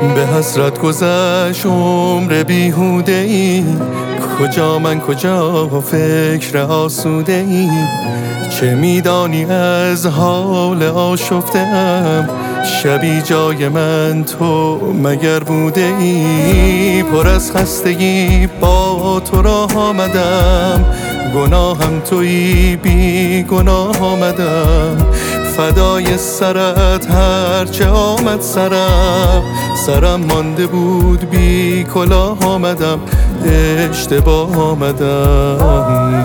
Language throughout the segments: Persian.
به حسرت گذشت عمر بیهوده ای، کجا من کجا فکر آسوده ای. چه میدانی از حال آشفته‌ام، شبی جای من تو مگر بوده ای. پر از خستگی با تو راه آمدم، گناهم تویی بی گناه آمدم. فدای سرت هرچه آمد سرم مانده بود بی کلاه آمدم، اشتباه آمدم.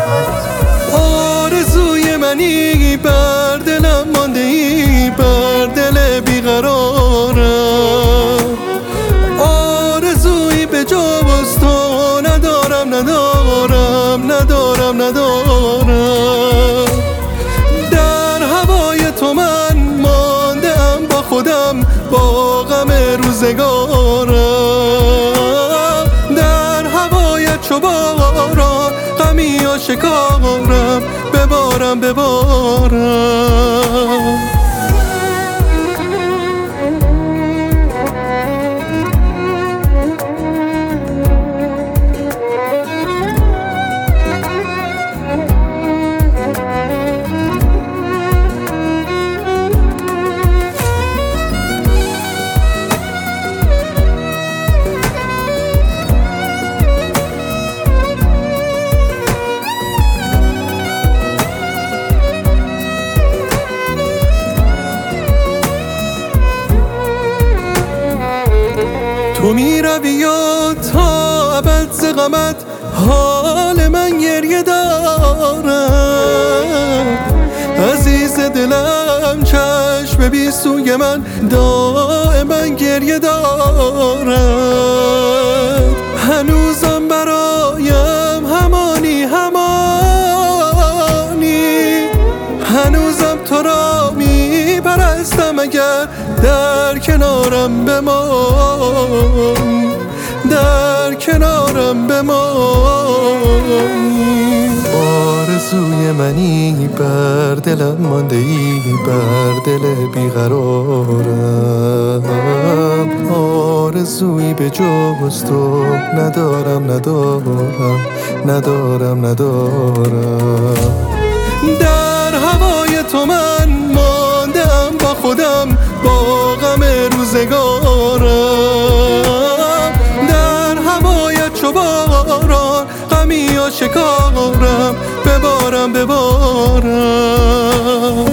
آرزوی منی بر دلم مانده ای، بر دل بیقرارم. آرزوی به جز تو ندارم در هوای تو من ماندم با خودم، با غم روزگارم. در هوایت چو باران غمی آشکارم، ببارم تو می روی یا تا ابد ز غمت حال من گریه دارم. عزیز دلم چشم بی سوی من دائما گریه دارد. هنوزم برایم همانی هنوزم تو را می پرستم. اگر در کنارم بمانی، در کنارم بمانی. آرزوی منی بر دلم مانده ای، بر دل بیقرارم. آرزویی به جز تو ندارم در هوای تو من ماندم با خودم، با غم روزگارم. در هوایت چو باران غمی آشکارم، ببارم